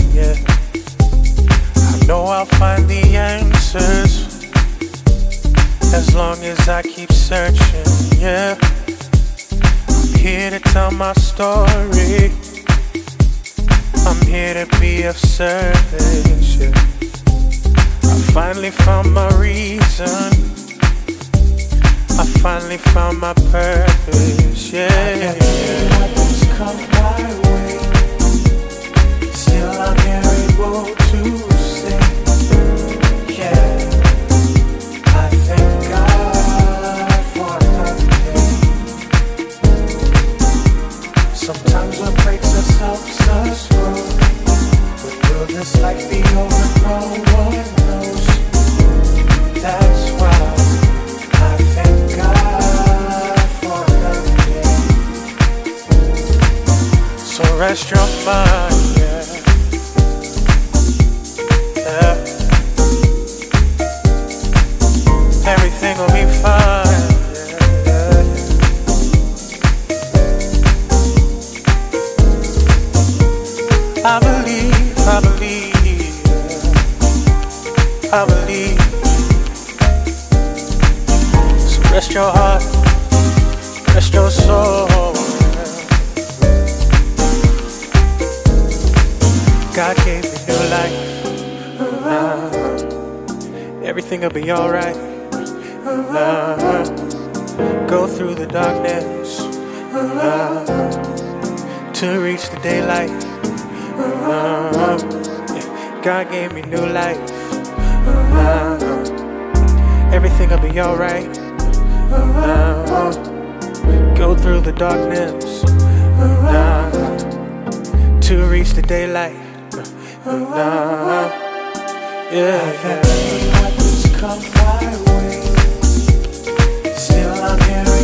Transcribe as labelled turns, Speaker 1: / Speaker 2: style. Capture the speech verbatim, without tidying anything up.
Speaker 1: yeah. I know I'll find the answers as long as I keep searching, yeah. I'm here to tell my story. I'm here to be of service, yeah. I finally found my reason. I finally found my purpose, yeah. I can't see what has come my way. Still I'm here able to say, yeah. I thank God for another day. Sometimes what breaks us helps us grow. But will this life be over? No one knows. That's why I thank God for another day. So rest your mind, yeah. Yeah. Everything will be fine, yeah, yeah. I believe, I believe, yeah. I believe. So rest your heart, rest your soul, yeah. God gave me new life, uh, everything will be alright. Uh, go through the darkness uh, to reach the daylight. Uh, yeah. God gave me new life. Uh, everything will be alright. Uh, go through the darkness uh, to reach the daylight. Uh, yeah, yeah. Come my way. Still I'm here.